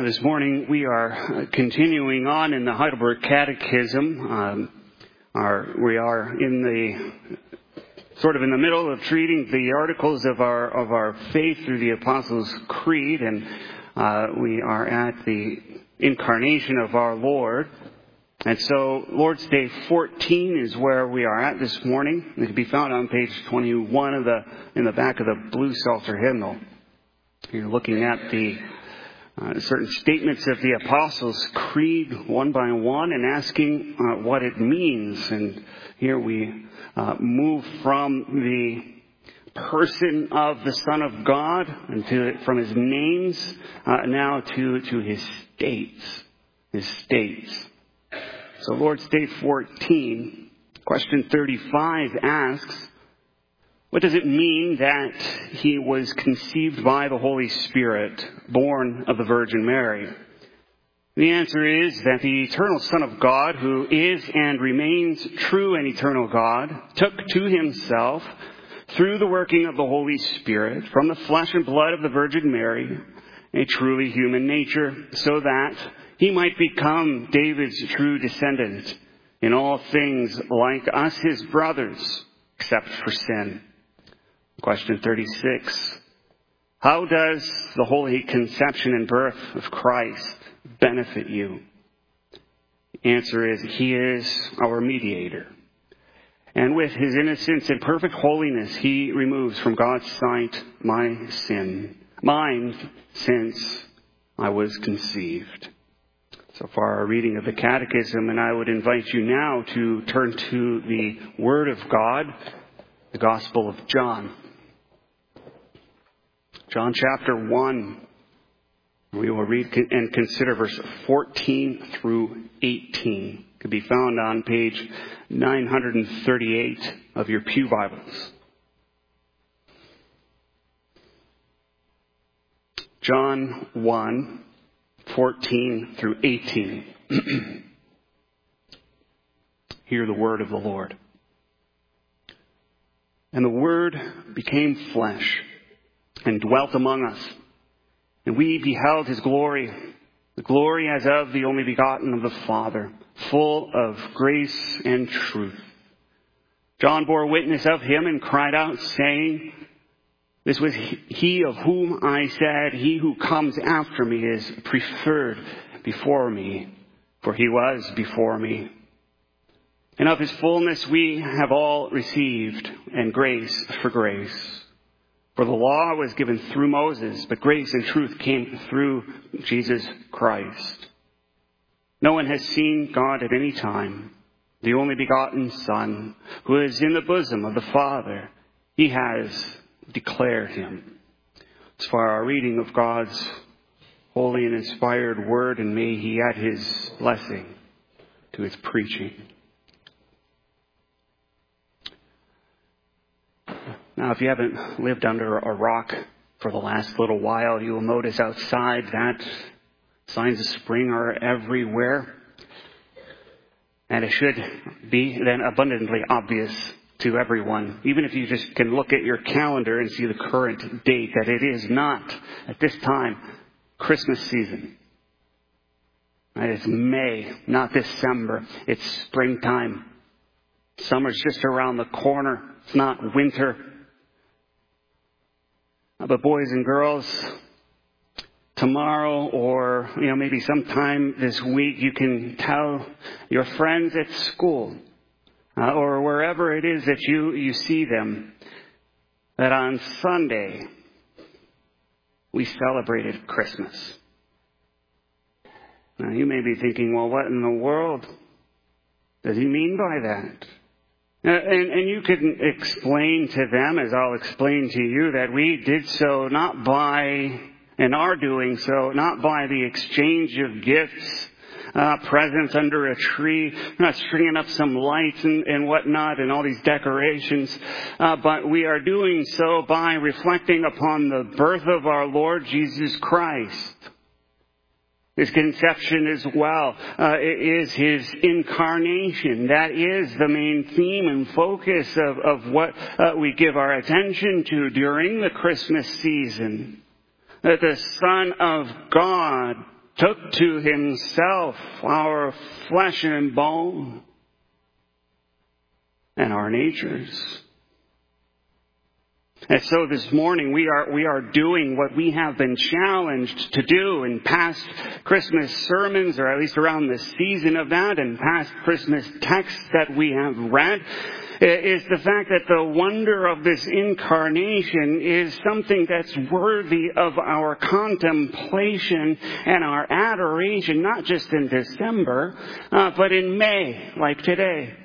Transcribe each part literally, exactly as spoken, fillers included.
This morning we are continuing on in the Heidelberg Catechism. Um, our, we are in the sort of in the middle of treating the articles of our of our faith through the Apostles' Creed, and uh, we are at the incarnation of our Lord. And so Lord's Day fourteen is where we are at this morning. It can be found on page twenty-one of the in the back of the Blue Psalter hymnal. You're looking at the Uh, certain statements of the Apostles' Creed one by one and asking uh, what it means. And here we uh, move from the person of the Son of God and to, from his names uh, now to, to his states. His states. So Lord's Day fourteen, question thirty-five asks, what does it mean that he was conceived by the Holy Spirit, born of the Virgin Mary? The answer is that the eternal Son of God, who is and remains true and eternal God, took to himself, through the working of the Holy Spirit, from the flesh and blood of the Virgin Mary, a truly human nature, so that he might become David's true descendant, in all things like us, his brothers, except for sin. Question thirty-six. How does the holy conception and birth of Christ benefit you? The answer is, he is our mediator. And with his innocence and perfect holiness, he removes from God's sight my sin, mine since I was conceived. So far our reading of the Catechism, and I would invite you now to turn to the Word of God, the Gospel of John. John chapter one, we will read and consider verse fourteen through eighteen. It can be found on page nine thirty-eight of your Pew Bibles. John one, fourteen through eighteen. Hear the word of the Lord. And the Word became flesh and dwelt among us. And we beheld his glory, the glory as of the only begotten of the Father, full of grace and truth. John bore witness of him and cried out, saying, this was he of whom I said, he who comes after me is preferred before me, for he was before me. And of his fullness we have all received, and grace for grace. For the law was given through Moses, but grace and truth came through Jesus Christ. No one has seen God at any time. The only begotten Son, who is in the bosom of the Father, he has declared him. As for our reading of God's holy and inspired word, and may he add his blessing to its preaching. Now, if you haven't lived under a rock for the last little while, you will notice outside that signs of spring are everywhere. And it should be then abundantly obvious to everyone, even if you just can look at your calendar and see the current date, that it is not, at this time, Christmas season. It's May, not December. It's springtime. Summer's just around the corner. It's not winter. But boys and girls, tomorrow or, you know, maybe sometime this week, you can tell your friends at school uh, or wherever it is that you, you see them that on Sunday we celebrated Christmas. Now you may be thinking, well, what in the world does he mean by that? Uh, and, and you can explain to them, as I'll explain to you, that we did so not by, and are doing so, not by the exchange of gifts, uh, presents under a tree, we're not stringing up some lights and, and whatnot and all these decorations, uh, but we are doing so by reflecting upon the birth of our Lord Jesus Christ. His conception as well uh, is his incarnation. That is the main theme and focus of, of what uh, we give our attention to during the Christmas season. That the Son of God took to himself our flesh and bone and our natures. And so this morning we are we are doing what we have been challenged to do in past Christmas sermons, or at least around the season of that, and past Christmas texts that we have read, is the fact that the wonder of this incarnation is something that's worthy of our contemplation and our adoration, not just in December, uh, but in May, like today.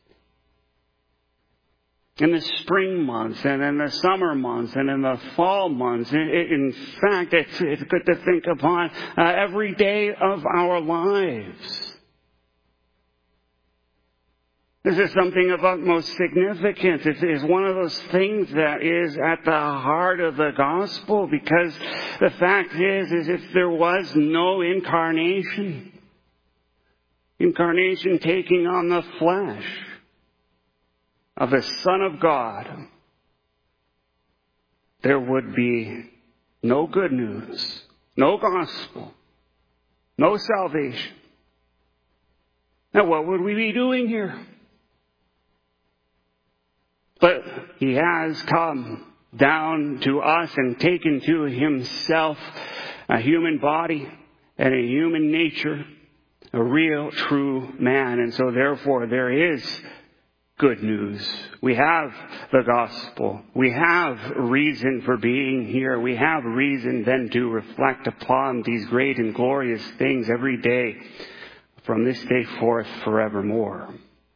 In the spring months and in the summer months and in the fall months. In fact, it's, it's good to think upon uh, every day of our lives. This is something of utmost significance. It is one of those things that is at the heart of the gospel, because the fact is, is if there was no incarnation, incarnation taking on the flesh of the Son of God, there would be no good news, no gospel, no salvation. Now, what would we be doing here? But he has come down to us and taken to himself a human body and a human nature, a real, true man. And so therefore there is good news. We have the gospel. We have reason for being here. We have reason then to reflect upon these great and glorious things every day from this day forth forevermore.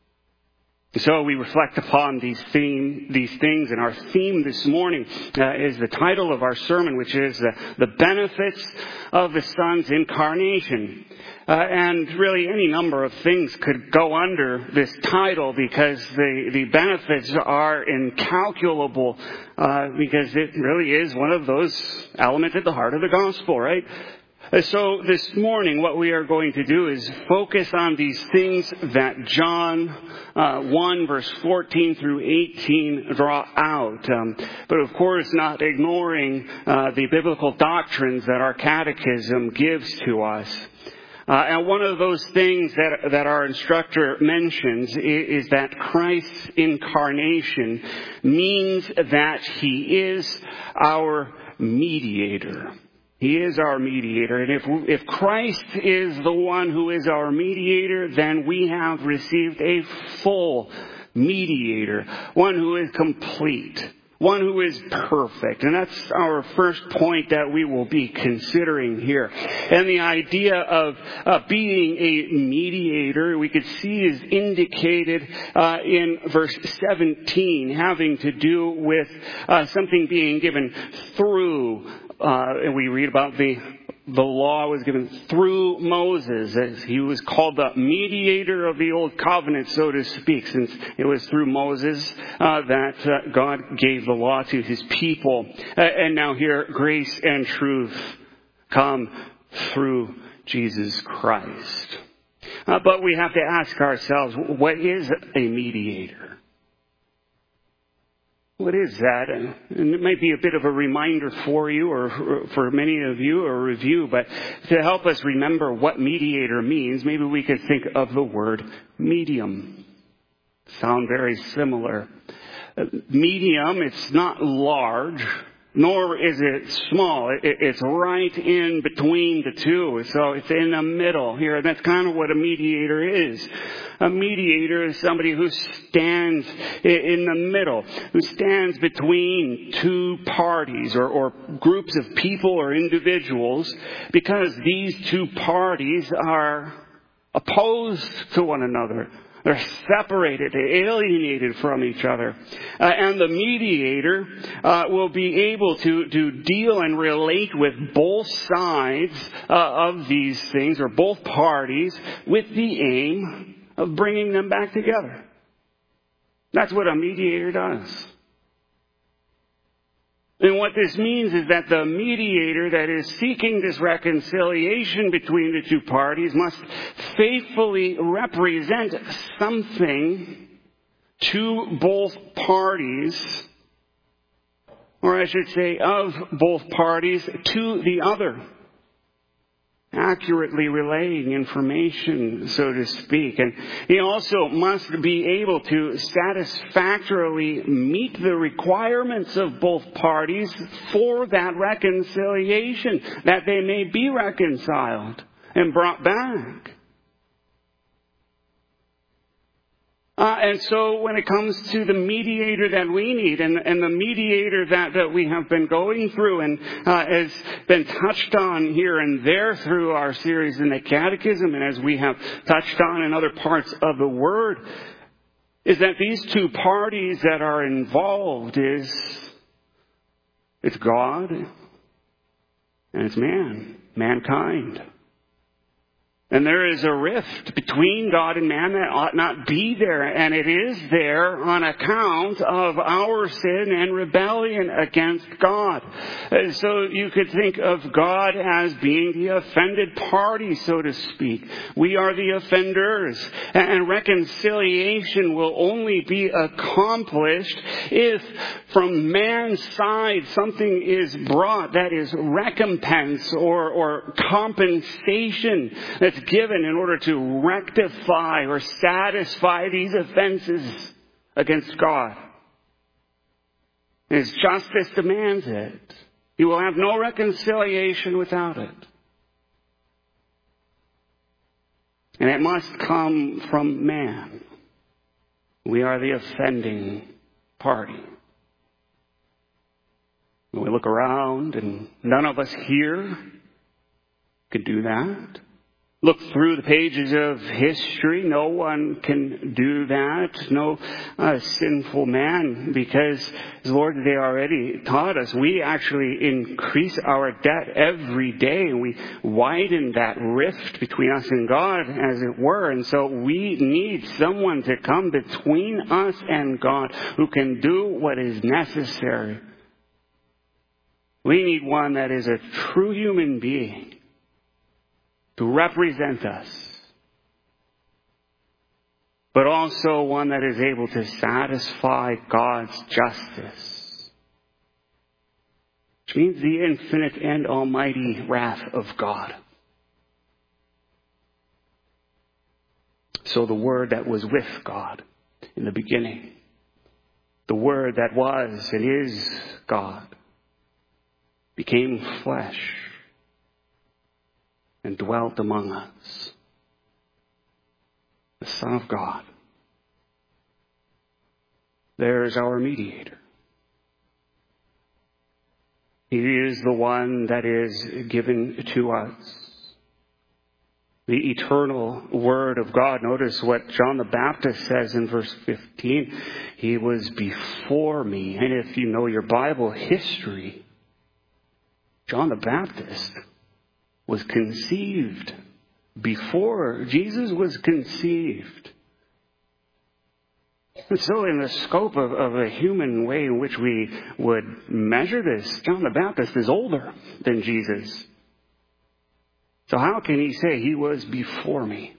So we reflect upon these theme, these things, and our theme this morning uh, is the title of our sermon, which is uh, the benefits of the Son's incarnation. Uh, and really any number of things could go under this title, because the, the benefits are incalculable, uh, because it really is one of those elements at the heart of the gospel, right? So this morning what we are going to do is focus on these things that John uh, one verse fourteen through eighteen draw out. Um, but of course not ignoring uh, the biblical doctrines that our catechism gives to us. Uh, and one of those things that, that our instructor mentions is, is that Christ's incarnation means that he is our mediator. He is our mediator. And if, if Christ is the one who is our mediator, then we have received a full mediator, one who is complete, one who is perfect. And that's our first point that we will be considering here. And the idea of uh, being a mediator, we could see, is indicated uh, in verse seventeen, having to do with uh, something being given through. Uh, and we read about the the law was given through Moses, as he was called the mediator of the old covenant, so to speak, since it was through Moses uh, that uh, God gave the law to his people. Uh, and now here, grace and truth come through Jesus Christ. Uh, but we have to ask ourselves, what is a mediator? What is that? And it might be a bit of a reminder for you, or for many of you, or a review, but to help us remember what mediator means, maybe we could think of the word medium. Sound very similar. Medium, it's not large, nor is it small. It's right in between the two. So it's in the middle here. And that's kind of what a mediator is. A mediator is somebody who stands in the middle, who stands between two parties or, or groups of people or individuals, because these two parties are opposed to one another. They're separated, alienated from each other. Uh, and the mediator uh, will be able to, to deal and relate with both sides uh, of these things, or both parties, with the aim of bringing them back together. That's what a mediator does. And what this means is that the mediator that is seeking this reconciliation between the two parties must faithfully represent something to both parties, or I should say of both parties, to the other. accurately relaying information, so to speak. And he also must be able to satisfactorily meet the requirements of both parties for that reconciliation, that they may be reconciled and brought back. Uh, and so when it comes to the mediator that we need, and, and the mediator that, that we have been going through and uh, has been touched on here and there through our series in the Catechism, and as we have touched on in other parts of the Word, is that these two parties that are involved is, it's God and it's man, mankind. And there is a rift between God and man that ought not be there. And it is there on account of our sin and rebellion against God. And so you could think of God as being the offended party, so to speak. We are the offenders. And reconciliation will only be accomplished if from man's side something is brought that is recompense or, or compensation that's given in order to rectify or satisfy these offenses against God. His justice demands it. He will have no reconciliation without it. And it must come from man. We are the offending party. When we look around, and none of us here could do that. Look through the pages of history. No one can do that. No uh, sinful man, because as Lord today already taught us, we actually increase our debt every day. We widen that rift between us and God, as it were. And so we need someone to come between us and God who can do what is necessary. We need one that is a true human being to represent us, but also one that is able to satisfy God's justice, which means the infinite and almighty wrath of God. So the Word that was with God in the beginning, the Word that was and is God, became flesh and dwelt among us. The Son of God. There is our mediator. He is the one that is given to us. The eternal Word of God. Notice what John the Baptist says in verse fifteen. He was before me. And if you know your Bible history, John the Baptist was conceived before Jesus was conceived. And so in the scope of, of a human way in which we would measure this, John the Baptist is older than Jesus. So how can he say he was before me?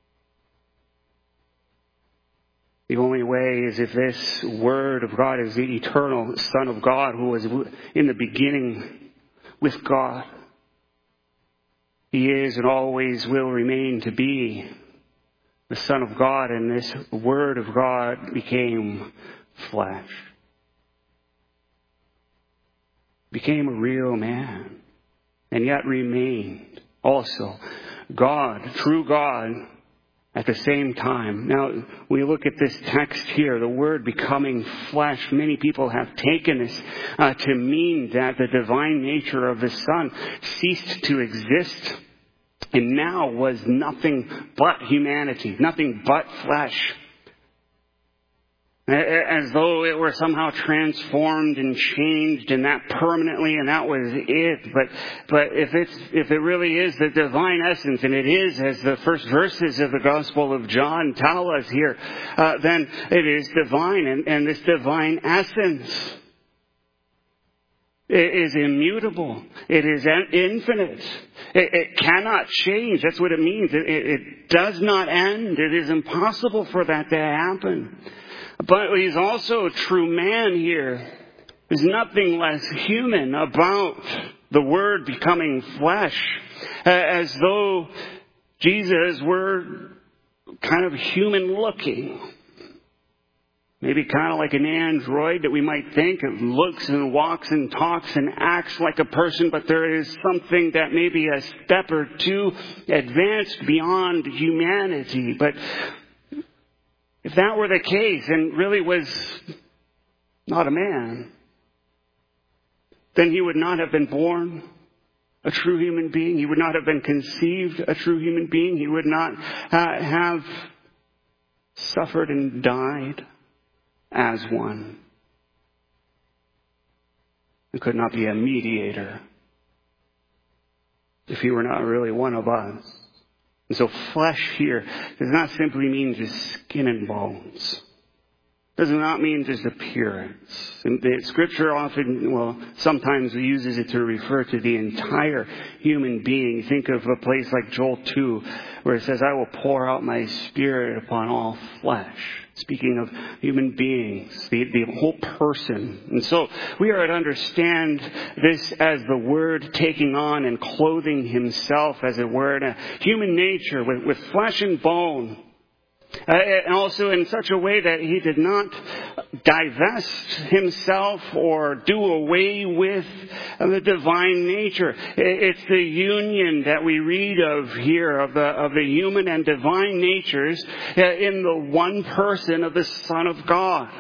The only way is if this Word of God is the eternal Son of God who was in the beginning with God. He is and always will remain to be the Son of God, and this Word of God became flesh. Became a real man, and yet remained also God, true God, at the same time. Now, we look at this text here, the word becoming flesh. Many people have taken this uh, to mean that the divine nature of the Son ceased to exist and now was nothing but humanity, nothing but flesh. As though it were somehow transformed and changed and that permanently, and that was it. But but if it's if it really is the divine essence, and it is, as the first verses of the Gospel of John tell us here, uh, then it is divine, and, and this divine essence is immutable. It is infinite. It, it cannot change. That's what it means. It, it, it does not end. It is impossible for that to happen. But he's also a true man here. There's nothing less human about the Word becoming flesh, as though Jesus were kind of human looking. Maybe kind of like an android that we might think it looks and walks and talks and acts like a person, but there is something that may be a step or two advanced beyond humanity. But if that were the case and really was not a man, then he would not have been born a true human being. He would not have been conceived a true human being. He would not uh, have suffered and died as one. He could not be a mediator if he were not really one of us. And so flesh here does not simply mean just skin and bones. Does not mean just appearance. And the Scripture often, well, sometimes uses it to refer to the entire human being. Think of a place like Joel two, where it says, I will pour out my Spirit upon all flesh. Speaking of human beings, the, the whole person. And so we are to understand this as the Word taking on and clothing himself, as it were, in a human nature with, with flesh and bone. Uh, and also in such a way that he did not divest himself or do away with the divine nature. It's the union that we read of here of the, of the human and divine natures in the one person of the Son of God.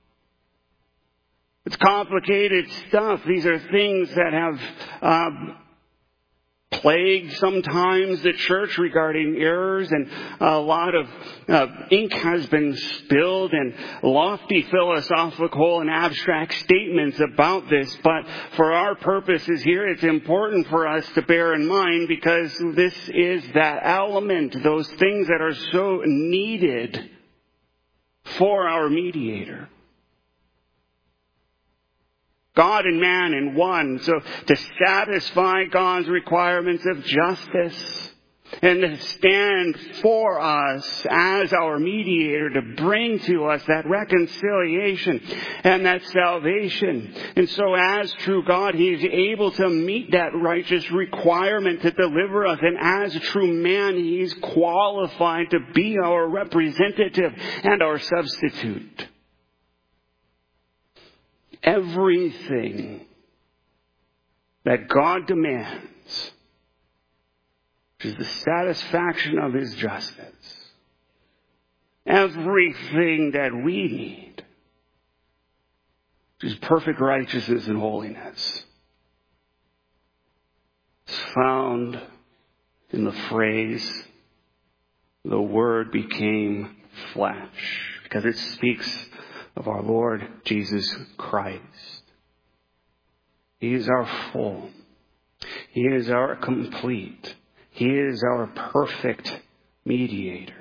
It's complicated stuff. These are things that have uh, plagued sometimes the church regarding errors, and a lot of uh, ink has been spilled and lofty philosophical and abstract statements about this. But for our purposes here, it's important for us to bear in mind, because this is that element, those things that are so needed for our mediator. God and man in one. So to satisfy God's requirements of justice and to stand for us as our mediator, to bring to us that reconciliation and that salvation. And so as true God, he is able to meet that righteous requirement to deliver us. And as a true man, he is qualified to be our representative and our substitute. Everything that God demands, which is the satisfaction of his justice, everything that we need, which is perfect righteousness and holiness, is found in the phrase, the Word became flesh, because it speaks of our Lord Jesus Christ. He is our full. He is our complete. He is our perfect mediator.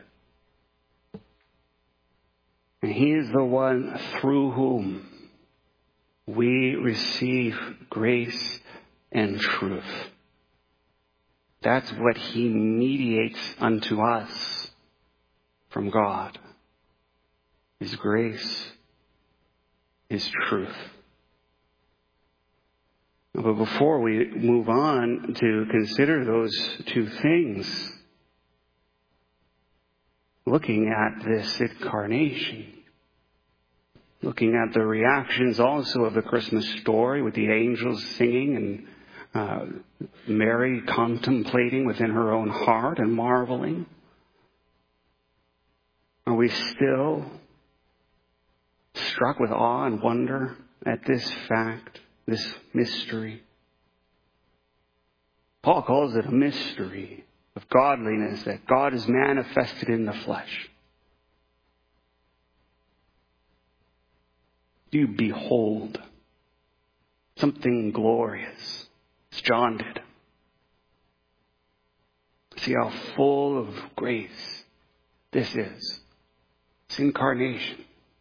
And he is the one through whom we receive grace and truth. That's what he mediates unto us from God. His grace, his truth. But before we move on to consider those two things, looking at this incarnation, looking at the reactions also of the Christmas story with the angels singing and uh, Mary contemplating within her own heart and marveling, are we still struck with awe and wonder at this fact, this mystery? Paul calls it a mystery of godliness, that God is manifested in the flesh. You behold something glorious, as John did. See how full of grace this is. It's incarnation.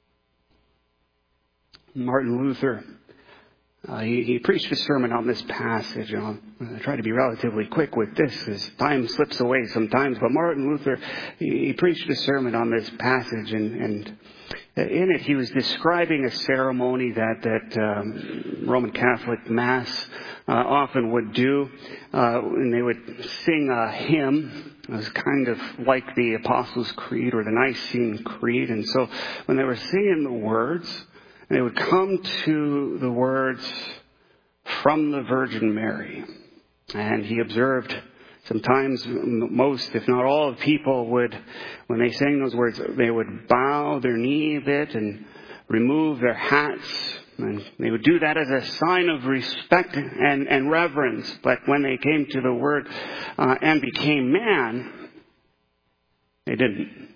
Martin Luther, uh, he, he preached a sermon on this passage. And I'll, I'll try to be relatively quick with this, as time slips away sometimes. But Martin Luther, he, he preached a sermon on this passage, and, and In it, he was describing a ceremony that that um, Roman Catholic Mass uh, often would do, uh, and they would sing a hymn. It was kind of like the Apostles' Creed or the Nicene Creed, and so when they were singing the words, they would come to the words "from the Virgin Mary," and he observed. Sometimes most, if not all, of people would, when they sang those words, they would bow their knee a bit and remove their hats. And they would do that as a sign of respect and, and reverence. But when they came to the word uh, and became man, they didn't.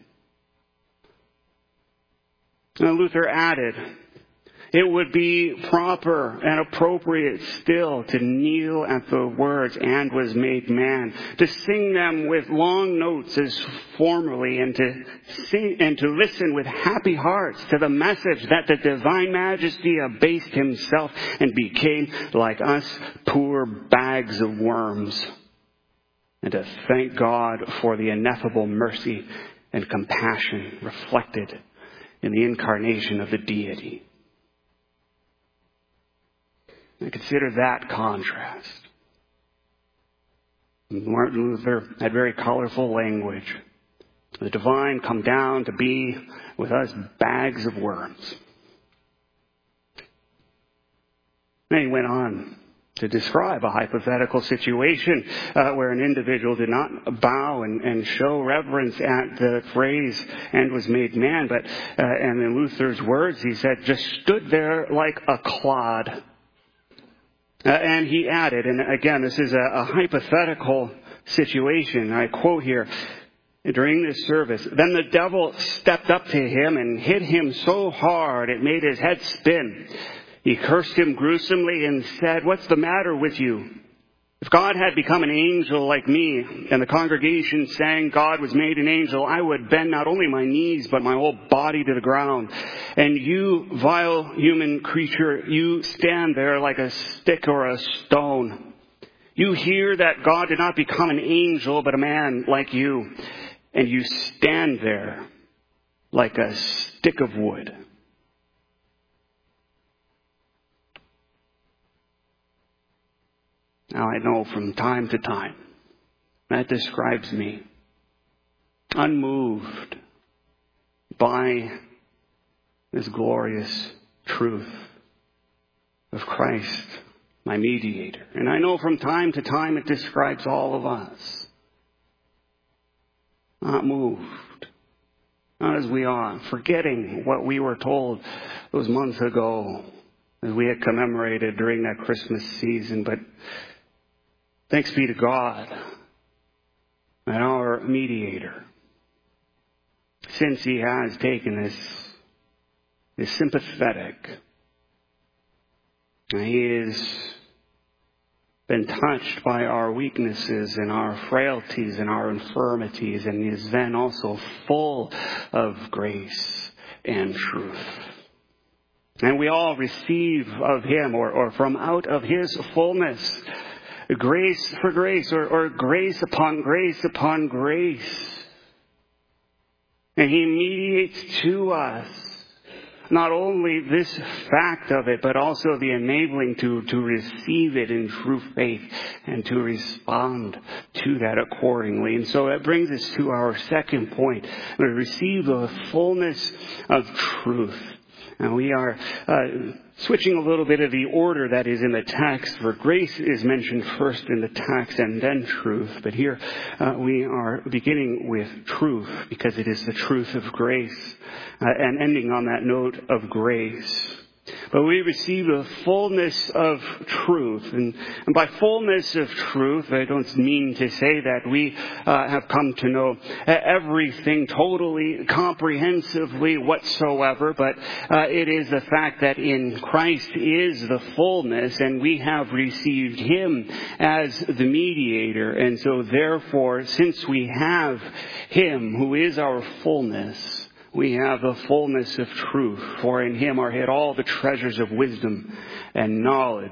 And Luther added, it would be proper and appropriate still to kneel at the words "and was made man," to sing them with long notes as formerly, and to sing and to listen with happy hearts to the message that the divine majesty abased himself and became like us poor bags of worms, and to thank God for the ineffable mercy and compassion reflected in the incarnation of the deity. And consider that contrast. Martin Luther had very colorful language. The divine come down to be with us bags of worms. And he went on to describe a hypothetical situation uh, where an individual did not bow and, and show reverence at the phrase "and was made man," but uh, and in Luther's words, he said, just stood there like a clod. Uh, and he added, and again, this is a, a hypothetical situation. I quote here, during this service, "Then the devil stepped up to him and hit him so hard it made his head spin. He cursed him gruesomely and said, 'What's the matter with you? If God had become an angel like me, and the congregation sang God was made an angel, I would bend not only my knees, but my whole body to the ground. And you, vile human creature, you stand there like a stick or a stone. You hear that God did not become an angel, but a man like you. And you stand there like a stick of wood.'" Now I know from time to time that describes me, unmoved by this glorious truth of Christ, my mediator. And I know from time to time it describes all of us. Not moved, not as we are, forgetting what we were told those months ago as we had commemorated during that Christmas season, but thanks be to God and our mediator, since he has taken this, this sympathetic, and he has been touched by our weaknesses and our frailties and our infirmities, and is then also full of grace and truth. And we all receive of him, or, or from out of his fullness, grace for grace, or, or grace upon grace upon grace. And he mediates to us not only this fact of it, but also the enabling to, to receive it in true faith and to respond to that accordingly. And so that brings us to our second point. We receive the fullness of truth. And we are uh, switching a little bit of the order that is in the text, for grace is mentioned first in the text and then truth. But here uh, we are beginning with truth, because it is the truth of grace, uh, and ending on that note of grace. But we receive the fullness of truth. And, and by fullness of truth, I don't mean to say that we uh, have come to know everything totally, comprehensively whatsoever, but uh, it is the fact that in Christ is the fullness, and we have received him as the mediator. And so therefore, since we have him who is our fullness, we have the fullness of truth, for in him are hid all the treasures of wisdom and knowledge.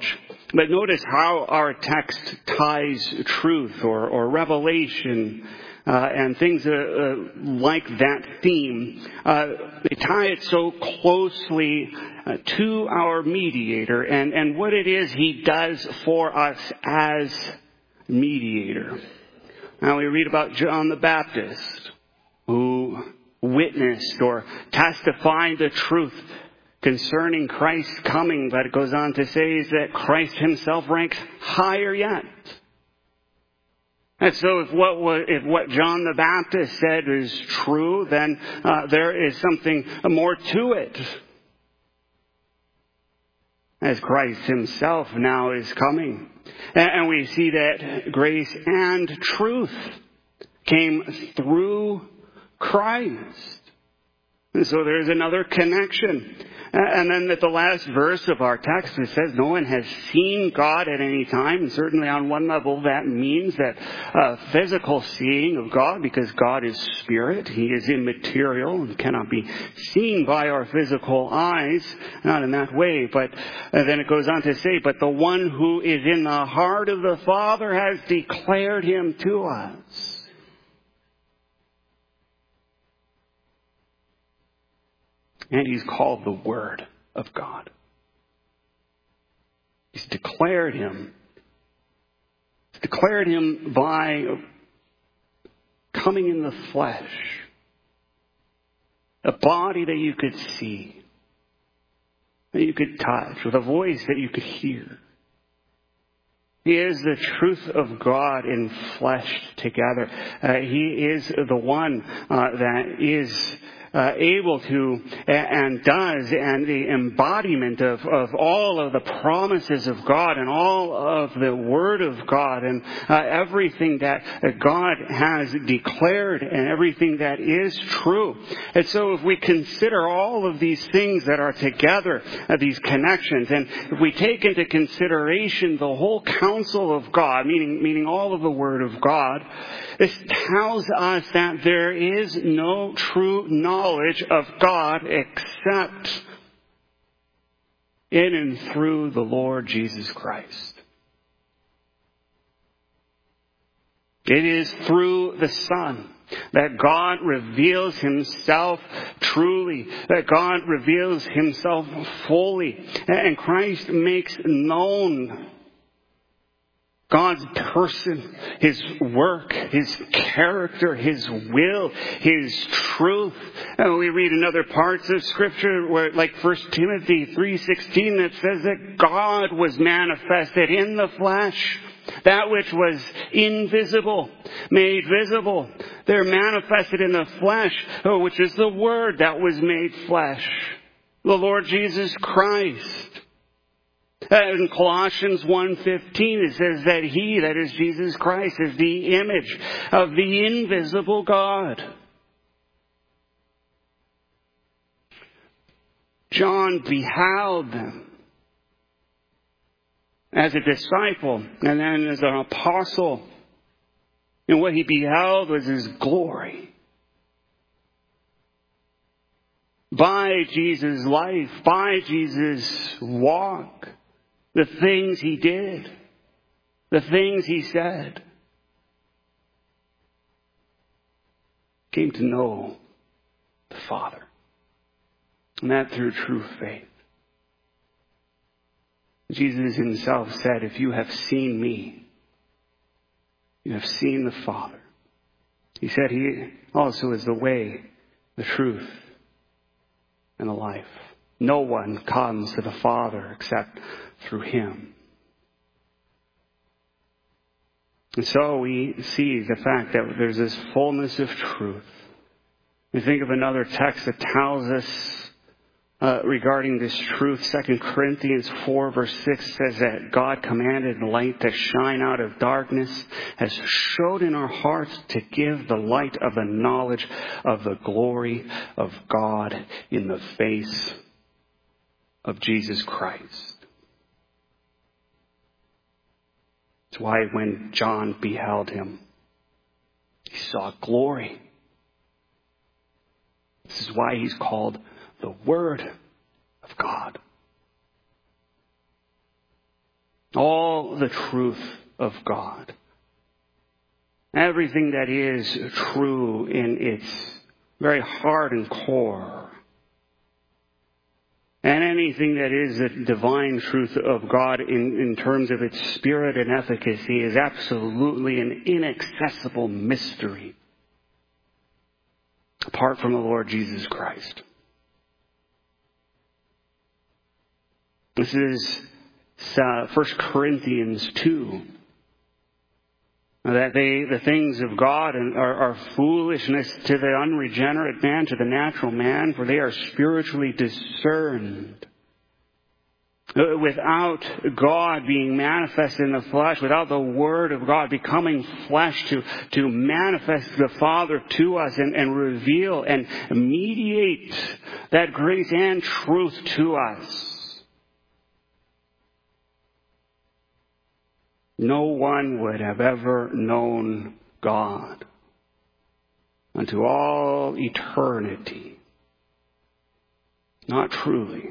But notice how our text ties truth or, or revelation uh, and things uh, uh, like that theme. Uh, they tie it so closely uh, to our mediator and, and what it is he does for us as mediator. Now we read about John the Baptist, who witnessed or testified the truth concerning Christ's coming, but it goes on to say is that Christ himself ranks higher yet. And so if what was, if what John the Baptist said is true, then uh, there is something more to it. As Christ himself now is coming. And, and we see that grace and truth came through Christ. And so there's another connection. And then at the last verse of our text, it says, no one has seen God at any time. And certainly on one level, that means that uh, physical seeing of God, because God is spirit. He is immaterial and cannot be seen by our physical eyes. Not in that way. But uh, then it goes on to say, but the one who is in the heart of the Father has declared him to us. And he's called the Word of God. He's declared him. He's declared him by coming in the flesh. A body that you could see. That you could touch. With a voice that you could hear. He is the truth of God in flesh together. Uh, he is the one uh, that is Uh, able to and does and the embodiment of, of all of the promises of God and all of the Word of God and uh, everything that God has declared and everything that is true. And so if we consider all of these things that are together, uh, these connections, and if we take into consideration the whole counsel of God, meaning, meaning all of the Word of God, this tells us that there is no true knowledge of God except in and through the Lord Jesus Christ. It is through the Son that God reveals himself truly, that God reveals himself fully, and Christ makes known God's person, his work, his character, his will, his truth. And we read in other parts of Scripture where, like First Timothy three sixteen, that says that God was manifested in the flesh. That which was invisible, made visible. They're manifested in the flesh, which is the Word that was made flesh. The Lord Jesus Christ. In Colossians one fifteen, it says that he, that is Jesus Christ, is the image of the invisible God. John beheld them as a disciple and then as an apostle. And what he beheld was his glory. By Jesus' life, by Jesus' walk, the things he did, the things he said, came to know the Father. And that through true faith. Jesus himself said, if you have seen me, you have seen the Father. He said he also is the way, the truth, and the life. No one comes to the Father except through him. And so we see the fact that there's this fullness of truth. We think of another text that tells us uh, regarding this truth. Second Corinthians four verse six says that God commanded light to shine out of darkness, has showed in our hearts to give the light of the knowledge of the glory of God in the face of Jesus Christ. That's why when John beheld him, he saw glory. This is why he's called the Word of God. all the truth of God. Everything that is true in its very heart and core. And anything that is the divine truth of God in, in terms of its spirit and efficacy is absolutely an inaccessible mystery apart from the Lord Jesus Christ. This is uh, First Corinthians two. That they, the things of God are, are foolishness to the unregenerate man, to the natural man, for they are spiritually discerned. Without God being manifest in the flesh, without the Word of God becoming flesh to, to manifest the Father to us and, and reveal and mediate that grace and truth to us, no one would have ever known God unto all eternity. Not truly.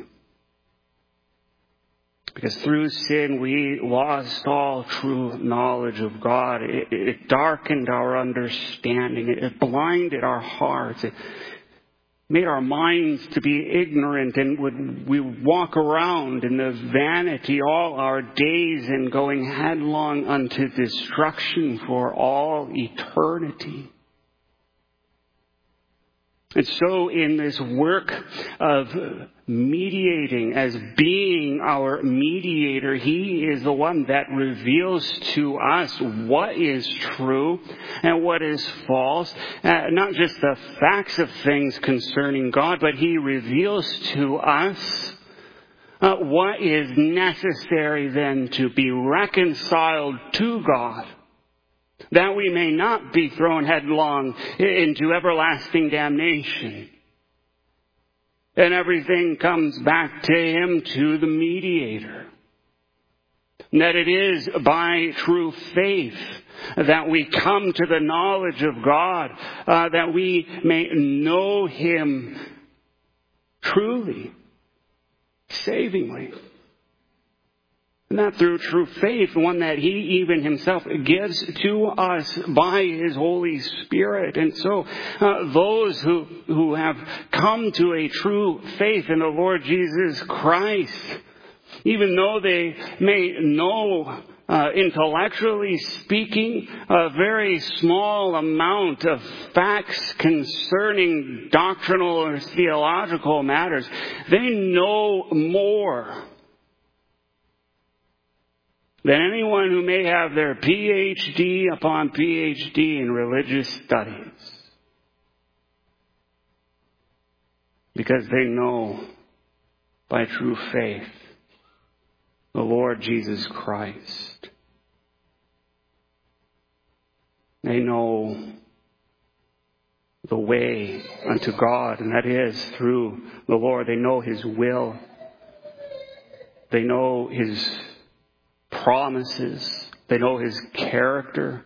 Because through sin we lost all true knowledge of God. It, it darkened our understanding. It blinded our hearts. It made our minds to be ignorant, and would we walk around in the vanity all our days and going headlong unto destruction for all eternity. And so in this work of mediating, as being our mediator, He is the one that reveals to us what is true and what is false. Uh, not just the facts of things concerning God, but He reveals to us uh, what is necessary then to be reconciled to God, that we may not be thrown headlong into everlasting damnation. And everything comes back to Him, to the mediator. And that it is by true faith that we come to the knowledge of God, uh, that we may know Him truly, savingly. And that through true faith, one that He even Himself gives to us by His Holy Spirit. And so uh, those who, who have come to a true faith in the Lord Jesus Christ, even though they may know, uh, intellectually speaking, a very small amount of facts concerning doctrinal or theological matters, they know more than anyone who may have their P H D upon P H D in religious studies. Because they know by true faith the Lord Jesus Christ. They know the way unto God, and that is through the Lord. They know His will. They know His promises. They know His character.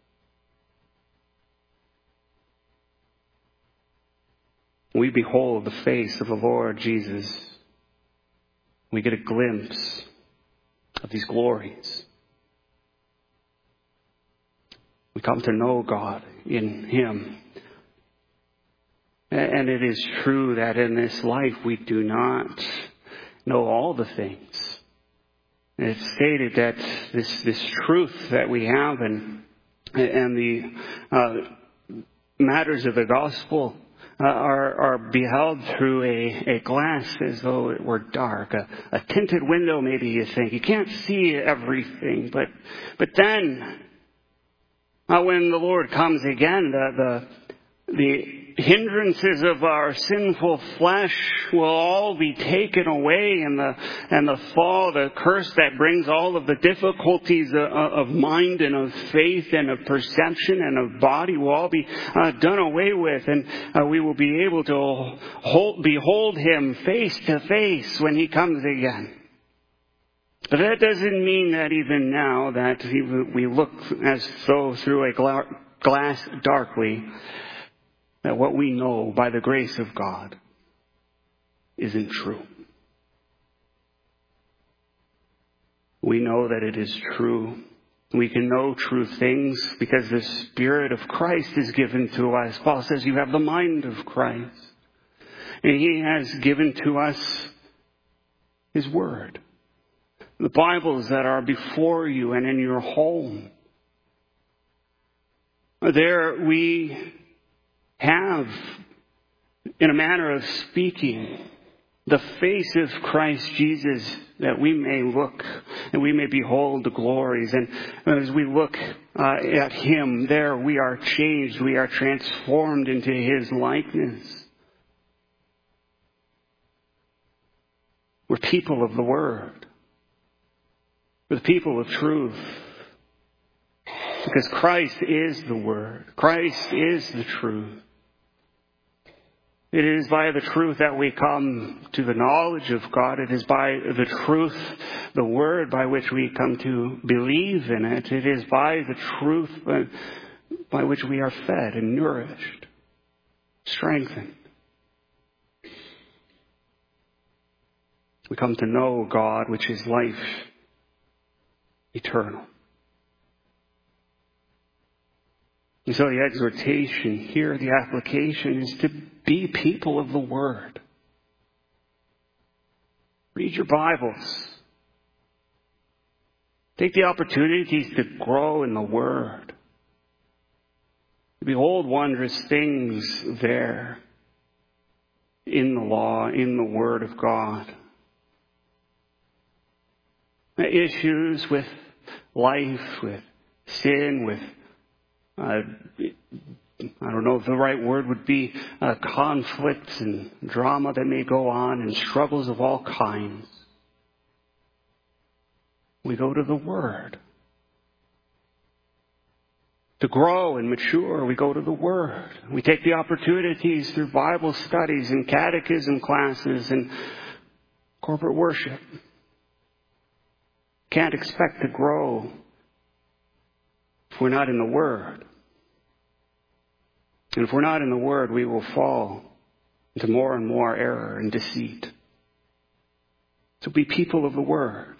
We behold the face of the Lord Jesus. We get a glimpse of these glories. We come to know God in Him. And it is true that in this life we do not know all the things. And it's stated that this, this truth that we have and, and the uh, matters of the gospel uh, are, are beheld through a, a glass as though it were dark. A, a tinted window, maybe you think. You can't see everything. But, but then, uh, when the Lord comes again, the, the, the hindrances of our sinful flesh will all be taken away, and the and the fall, the curse that brings all of the difficulties of, of mind and of faith and of perception and of body will all be uh, done away with, and uh, we will be able to hold, behold Him face to face when He comes again. But that doesn't mean that even now that we look as though through a glass darkly, that what we know by the grace of God isn't true. we know that it is true. We can know true things because the Spirit of Christ is given to us. Paul says you have the mind of Christ. And He has given to us His Word. The Bibles that are before you and in your home. There we have, in a manner of speaking, the face of Christ Jesus, that we may look and we may behold the glories. And as we look uh, at Him, there we are changed, we are transformed into His likeness. We're people of the Word. We're the people of truth. Because Christ is the Word. Christ is the truth. It is by the truth that we come to the knowledge of God. It is by the truth, the Word, by which we come to believe in it. It is by the truth by, by which we are fed and nourished, strengthened. We come to know God, which is life eternal. And so the exhortation here, the application, is to be people of the Word. Read your Bibles. Take the opportunities to grow in the Word. Behold wondrous things there in the law, in the Word of God. Issues with life, with sin, with Uh, I don't know if the right word would be uh, conflicts and drama that may go on and struggles of all kinds. We go to the Word. To grow and mature, we go to the Word. We take the opportunities through Bible studies and catechism classes and corporate worship. Can't expect to grow if we're not in the Word. And if we're not in the Word, we will fall into more and more error and deceit. So be people of the Word.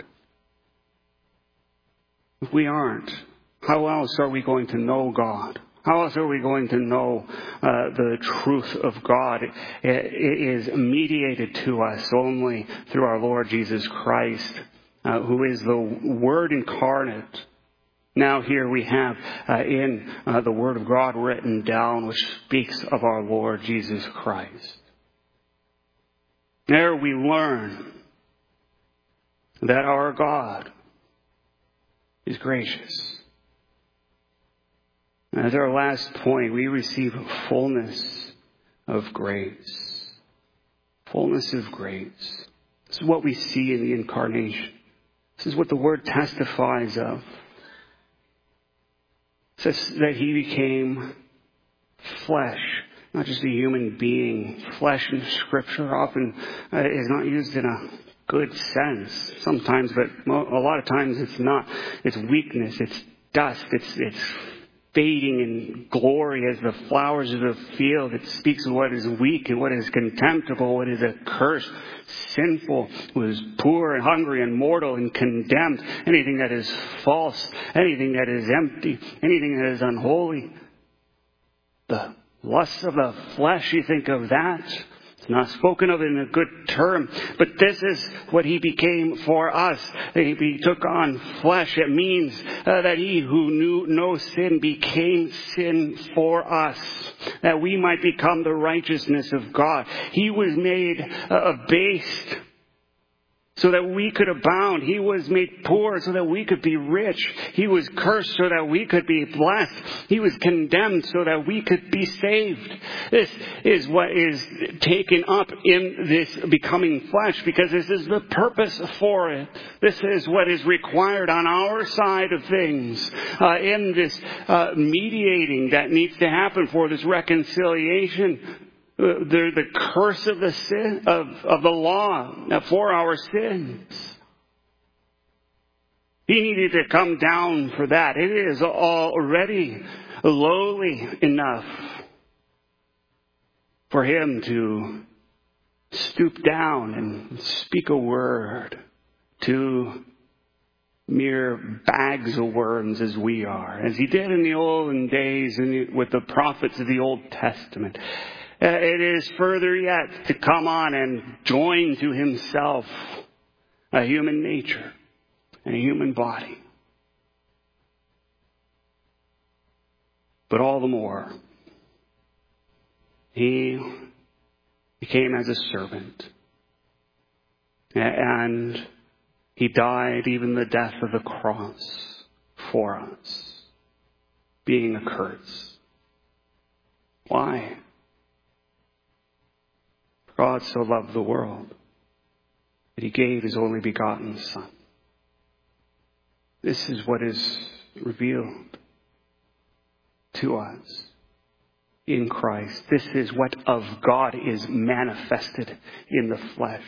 If we aren't, how else are we going to know God? How else are we going to know uh, the truth of God? It, it is mediated to us only through our Lord Jesus Christ, uh, who is the Word incarnate. Now here we have uh, in uh, the Word of God written down, which speaks of our Lord Jesus Christ. There we learn that our God is gracious. As our last point, we receive fullness of grace. Fullness of grace. This is what we see in the incarnation. This is what the Word testifies of. It says that He became flesh, not just a human being. Flesh in Scripture often uh, is not used in a good sense sometimes, but a lot of times it's not. It's weakness, it's dust, it's it's fading in glory as the flowers of the field. It speaks of what is weak and what is contemptible, what is accursed, sinful, what is poor and hungry and mortal and condemned. Anything that is false, anything that is empty, anything that is unholy. The lusts of the flesh, you think of that. It's not spoken of in a good term, but this is what He became for us. He took on flesh. It means uh, that He who knew no sin became sin for us, that we might become the righteousness of God. He was made uh, abased so that we could abound. He was made poor so that we could be rich. He was cursed so that we could be blessed. He was condemned so that we could be saved. This is what is taken up in this becoming flesh, because this is the purpose for it. This is what is required on our side of things uh, in this uh, mediating that needs to happen for this reconciliation. The, the curse of the sin of, of the law for our sins. He needed to come down for that. It is already lowly enough for Him to stoop down and speak a word, to mere bags of worms as we are, as he did in the olden days and with the prophets of the Old Testament. It is further yet to come on and join to himself a human nature and a human body. But all the more, he became as a servant. And he died even the death of the cross for us, being a curse. Why? God so loved the world that he gave his only begotten Son. This is what is revealed to us in Christ. This is what of God is manifested in the flesh.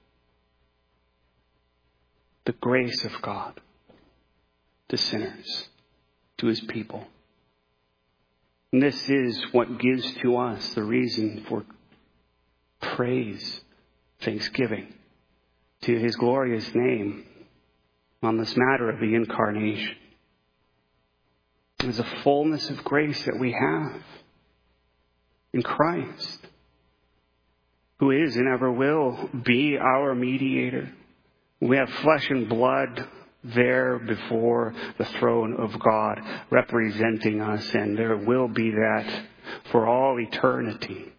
The grace of God to sinners, to his people. And this is what gives to us the reason for praise, thanksgiving to his glorious name on this matter of the incarnation. There's a fullness of grace that we have in Christ, who is and ever will be our mediator. We have flesh and blood there before the throne of God representing us, and there will be that for all eternity.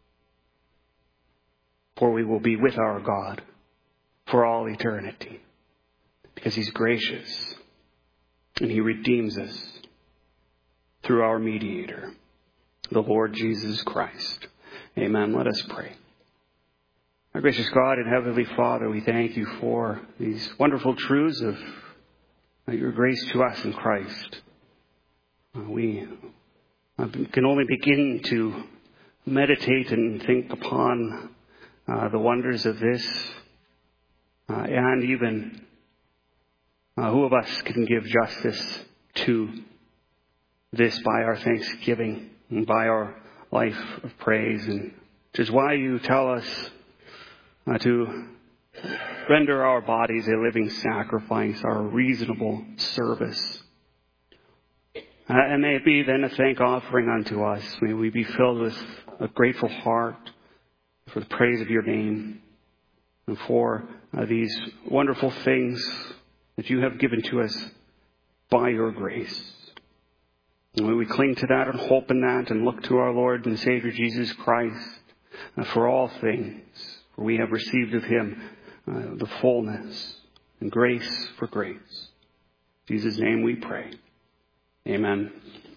For we will be with our God for all eternity, because he's gracious and he redeems us through our mediator, the Lord Jesus Christ. Amen. Let us pray. Our gracious God and Heavenly Father, we thank you for these wonderful truths of your grace to us in Christ. We can only begin to meditate and think upon uh, the wonders of this, uh, and even uh, who of us can give justice to this by our thanksgiving and by our life of praise, and which is why you tell us Uh, to render our bodies a living sacrifice, our reasonable service. Uh, and may it be then a thank offering unto us. May we be filled with a grateful heart for the praise of your name and for uh, these wonderful things that you have given to us by your grace. And may we cling to that and hope in that and look to our Lord and Savior Jesus Christ uh, for all things. For we have received of him uh, the fullness and grace for grace. In Jesus' name we pray. Amen.